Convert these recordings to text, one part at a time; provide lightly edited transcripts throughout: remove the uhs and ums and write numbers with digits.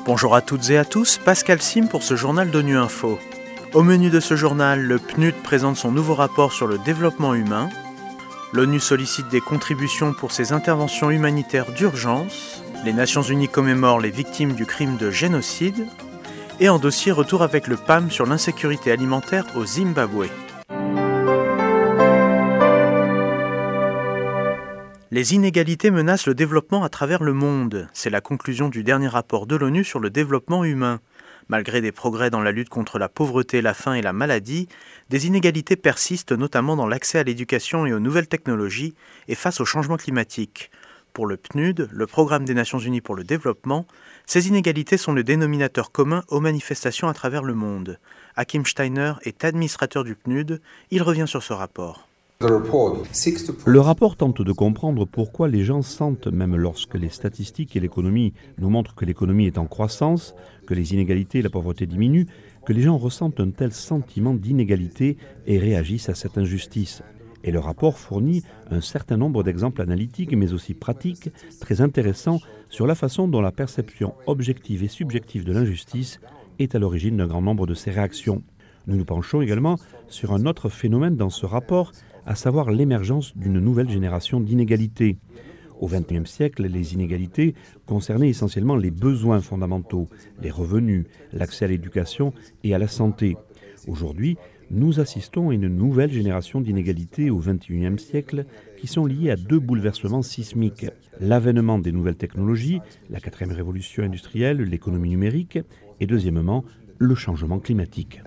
Bonjour à toutes et à tous, Pascal Sim pour ce journal d'ONU Info. Au menu de ce journal, le PNUD présente son nouveau rapport sur le développement humain. L'ONU sollicite des contributions pour ses interventions humanitaires d'urgence. Les Nations Unies commémorent les victimes du crime de génocide. Et en dossier, retour avec le PAM sur l'insécurité alimentaire au Zimbabwe. Les inégalités menacent le développement à travers le monde. C'est la conclusion du dernier rapport de l'ONU sur le développement humain. Malgré des progrès dans la lutte contre la pauvreté, la faim et la maladie, des inégalités persistent notamment dans l'accès à l'éducation et aux nouvelles technologies et face au changement climatique. Pour le PNUD, le Programme des Nations Unies pour le développement, ces inégalités sont le dénominateur commun aux manifestations à travers le monde. Hakim Steiner est administrateur du PNUD, il revient sur ce rapport. Le rapport tente de comprendre pourquoi les gens sentent, même lorsque les statistiques et l'économie nous montrent que l'économie est en croissance, que les inégalités et la pauvreté diminuent, que les gens ressentent un tel sentiment d'inégalité et réagissent à cette injustice. Et le rapport fournit un certain nombre d'exemples analytiques, mais aussi pratiques, très intéressants sur la façon dont la perception objective et subjective de l'injustice est à l'origine d'un grand nombre de ces réactions. Nous nous penchons également sur un autre phénomène dans ce rapport, à savoir l'émergence d'une nouvelle génération d'inégalités. Au XXIe siècle, les inégalités concernaient essentiellement les besoins fondamentaux, les revenus, l'accès à l'éducation et à la santé. Aujourd'hui, nous assistons à une nouvelle génération d'inégalités au XXIe siècle qui sont liées à deux bouleversements sismiques. L'avènement des nouvelles technologies, la quatrième révolution industrielle, l'économie numérique et deuxièmement, le changement climatique.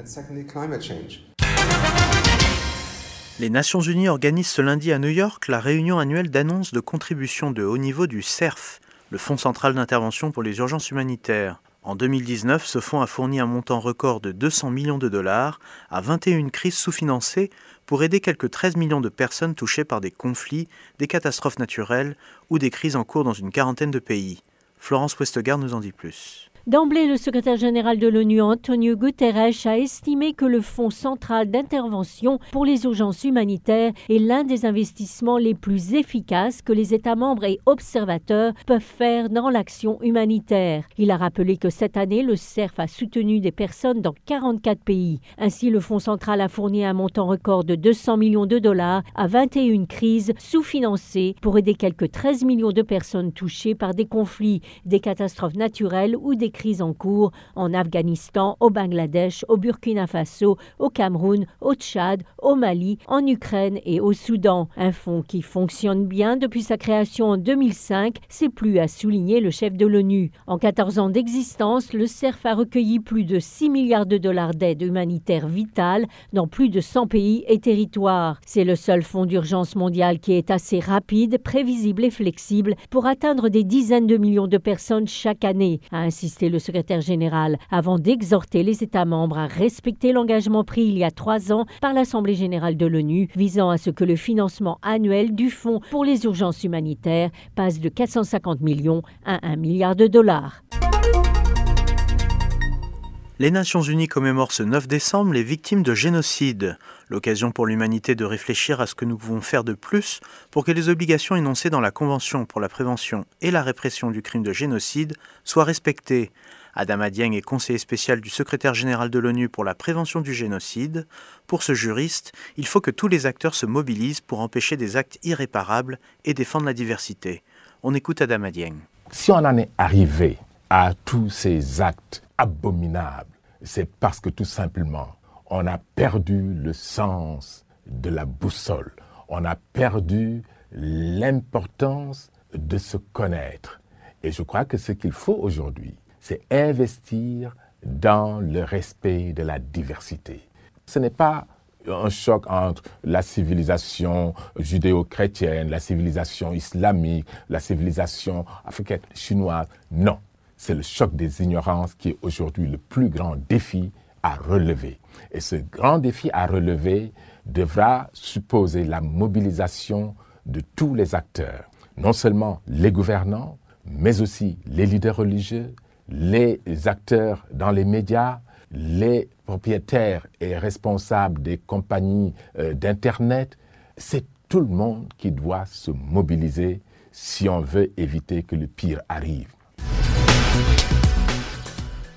Les Nations Unies organisent ce lundi à New York la réunion annuelle d'annonce de contributions de haut niveau du CERF, le Fonds central d'intervention pour les urgences humanitaires. En 2019, ce fonds a fourni un montant record de 200 millions de dollars à 21 crises sous-financées pour aider quelques 13 millions de personnes touchées par des conflits, des catastrophes naturelles ou des crises en cours dans une quarantaine de pays. Florence Westgard nous en dit plus. D'emblée, le secrétaire général de l'ONU, Antonio Guterres, a estimé que le Fonds central d'intervention pour les urgences humanitaires est l'un des investissements les plus efficaces que les États membres et observateurs peuvent faire dans l'action humanitaire. Il a rappelé que cette année, le CERF a soutenu des personnes dans 44 pays. Ainsi, le Fonds central a fourni un montant record de 200 millions de dollars à 21 crises sous-financées pour aider quelques 13 millions de personnes touchées par des conflits, des catastrophes naturelles ou des crises en cours en Afghanistan, au Bangladesh, au Burkina Faso, au Cameroun, au Tchad, au Mali, en Ukraine et au Soudan. Un fonds qui fonctionne bien depuis sa création en 2005, c'est plus à souligner le chef de l'ONU. En 14 ans d'existence, le CERF a recueilli plus de 6 milliards de dollars d'aide humanitaire vitale dans plus de 100 pays et territoires. C'est le seul fonds d'urgence mondial qui est assez rapide, prévisible et flexible pour atteindre des dizaines de millions de personnes chaque année, a insisté le secrétaire général, avant d'exhorter les États membres à respecter l'engagement pris il y a 3 ans par l'Assemblée générale de l'ONU, visant à ce que le financement annuel du Fonds pour les urgences humanitaires passe de 450 millions à 1 milliard de dollars. Les Nations Unies commémorent ce 9 décembre les victimes de génocide. L'occasion pour l'humanité de réfléchir à ce que nous pouvons faire de plus pour que les obligations énoncées dans la Convention pour la prévention et la répression du crime de génocide soient respectées. Adama Dieng est conseiller spécial du secrétaire général de l'ONU pour la prévention du génocide. Pour ce juriste, il faut que tous les acteurs se mobilisent pour empêcher des actes irréparables et défendre la diversité. On écoute Adama Dieng. Si on en est arrivé à tous ces actes abominables, c'est parce que tout simplement, on a perdu le sens de la boussole. On a perdu l'importance de se connaître. Et je crois que ce qu'il faut aujourd'hui, c'est investir dans le respect de la diversité. Ce n'est pas un choc entre la civilisation judéo-chrétienne, la civilisation islamique, la civilisation africaine, chinoise. Non, c'est le choc des ignorances qui est aujourd'hui le plus grand défi à relever. Et ce grand défi à relever devra supposer la mobilisation de tous les acteurs, non seulement les gouvernants, mais aussi les leaders religieux, les acteurs dans les médias, les propriétaires et responsables des compagnies d'Internet. C'est tout le monde qui doit se mobiliser si on veut éviter que le pire arrive.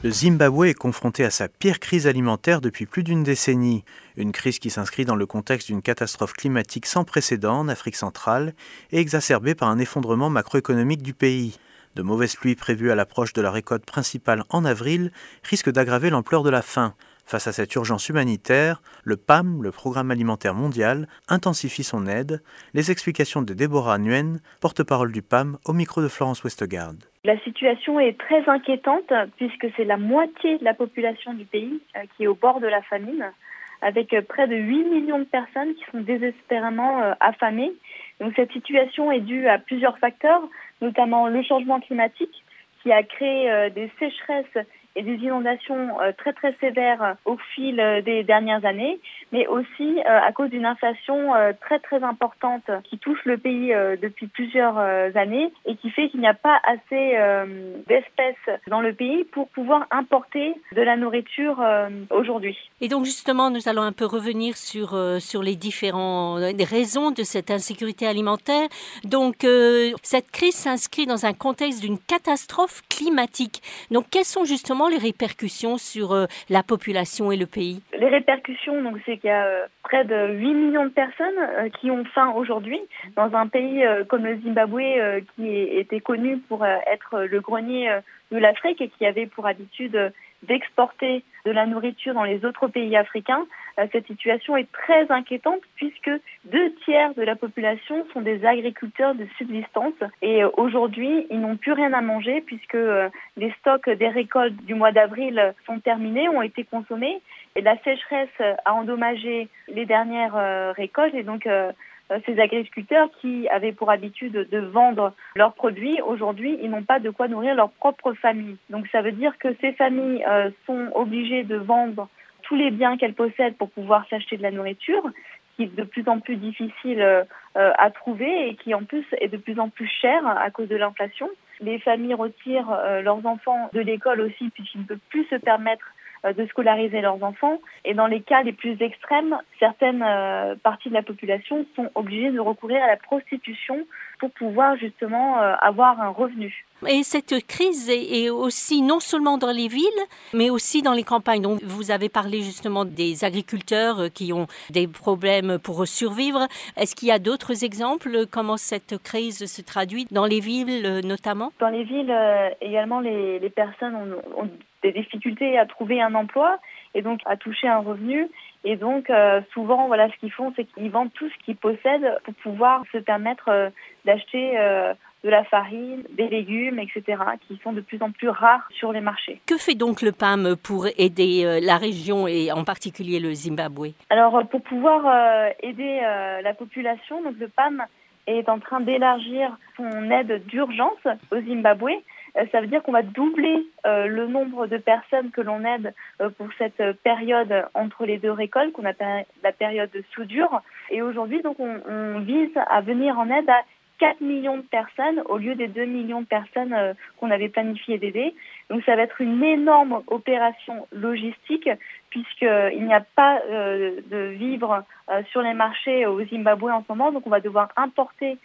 Le Zimbabwe est confronté à sa pire crise alimentaire depuis plus d'une décennie. Une crise qui s'inscrit dans le contexte d'une catastrophe climatique sans précédent en Afrique centrale et exacerbée par un effondrement macroéconomique du pays. De mauvaises pluies prévues à l'approche de la récolte principale en avril risquent d'aggraver l'ampleur de la faim. Face à cette urgence humanitaire, le PAM, le Programme alimentaire mondial, intensifie son aide. Les explications de Deborah Nguyen, porte-parole du PAM, au micro de Florence Westgard. La situation est très inquiétante puisque c'est la moitié de la population du pays qui est au bord de la famine, avec près de 8 millions de personnes qui sont désespérément affamées. Donc cette situation est due à plusieurs facteurs, notamment le changement climatique qui a créé des sécheresses et des inondations très très sévères au fil des dernières années, mais aussi à cause d'une inflation très très importante qui touche le pays depuis plusieurs années et qui fait qu'il n'y a pas assez d'espèces dans le pays pour pouvoir importer de la nourriture aujourd'hui. Et donc justement, nous allons un peu revenir sur les différentes raisons de cette insécurité alimentaire. Donc cette crise s'inscrit dans un contexte d'une catastrophe climatique. Donc quelles sont justement les répercussions sur la population et le pays? Les répercussions, donc, c'est qu'il y a près de 8 millions de personnes qui ont faim aujourd'hui dans un pays comme le Zimbabwe qui était connu pour être le grenier de l'Afrique et qui avait pour habitude d'exporter de la nourriture dans les autres pays africains. Cette situation est très inquiétante puisque 2/3 de la population sont des agriculteurs de subsistance et aujourd'hui ils n'ont plus rien à manger puisque les stocks des récoltes du mois d'avril sont terminés, ont été consommés et la sécheresse a endommagé les dernières récoltes et donc ces agriculteurs qui avaient pour habitude de vendre leurs produits, aujourd'hui, ils n'ont pas de quoi nourrir leur propre famille. Donc ça veut dire que ces familles sont obligées de vendre tous les biens qu'elles possèdent pour pouvoir s'acheter de la nourriture, qui est de plus en plus difficile à trouver et qui en plus est de plus en plus cher à cause de l'inflation. Les familles retirent leurs enfants de l'école aussi puisqu'ils ne peuvent plus se permettre de scolariser leurs enfants. Et dans les cas les plus extrêmes, certaines parties de la population sont obligées de recourir à la prostitution pour pouvoir justement avoir un revenu. Et cette crise est aussi non seulement dans les villes, mais aussi dans les campagnes. Donc, vous avez parlé justement des agriculteurs qui ont des problèmes pour survivre. Est-ce qu'il y a d'autres exemples? Comment cette crise se traduit dans les villes notamment? Dans les villes également, les personnes ont des difficultés à trouver un emploi et donc à toucher un revenu. Et donc, souvent, voilà, ce qu'ils font, c'est qu'ils vendent tout ce qu'ils possèdent pour pouvoir se permettre d'acheter de la farine, des légumes, etc., qui sont de plus en plus rares sur les marchés. Que fait donc le PAM pour aider la région et en particulier le Zimbabwe? Alors, pour pouvoir aider la population, donc le PAM est en train d'élargir son aide d'urgence au Zimbabwe. Ça veut dire qu'on va doubler le nombre de personnes que l'on aide pour cette période entre les deux récoltes, qu'on appelle la période de soudure. Et aujourd'hui, donc, on vise à venir en aide à 4 millions de personnes au lieu des 2 millions de personnes qu'on avait planifié d'aider. Donc ça va être une énorme opération logistique puisqu'il n'y a pas de vivres sur les marchés au Zimbabwe en ce moment. Donc on va devoir importer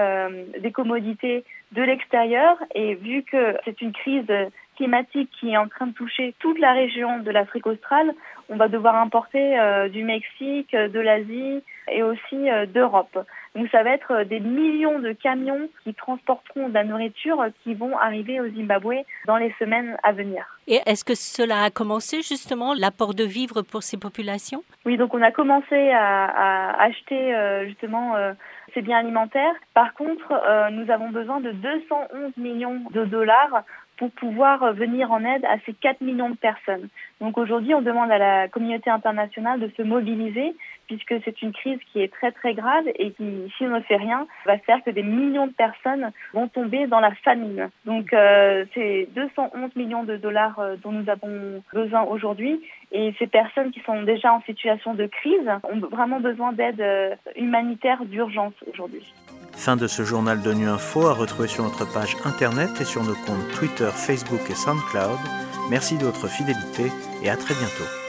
des commodités de l'extérieur et vu que c'est une crise climatique qui est en train de toucher toute la région de l'Afrique australe, on va devoir importer du Mexique, de l'Asie et aussi d'Europe. Donc ça va être des millions de camions qui transporteront de la nourriture qui vont arriver au Zimbabwe dans les semaines à venir. Et est-ce que cela a commencé justement, l'apport de vivres pour ces populations? Oui, donc on a commencé à acheter justement ces biens alimentaires. Par contre, nous avons besoin de 211 millions de dollars pour pouvoir venir en aide à ces 4 millions de personnes. Donc aujourd'hui, on demande à la communauté internationale de se mobiliser puisque c'est une crise qui est très très grave et qui, si on ne fait rien, va faire que des millions de personnes vont tomber dans la famine. Donc c'est 211 millions de dollars dont nous avons besoin aujourd'hui et ces personnes qui sont déjà en situation de crise ont vraiment besoin d'aide humanitaire d'urgence aujourd'hui. Fin de ce journal d'ONU Info à retrouver sur notre page internet et sur nos comptes Twitter, Facebook et SoundCloud. Merci de votre fidélité et à très bientôt.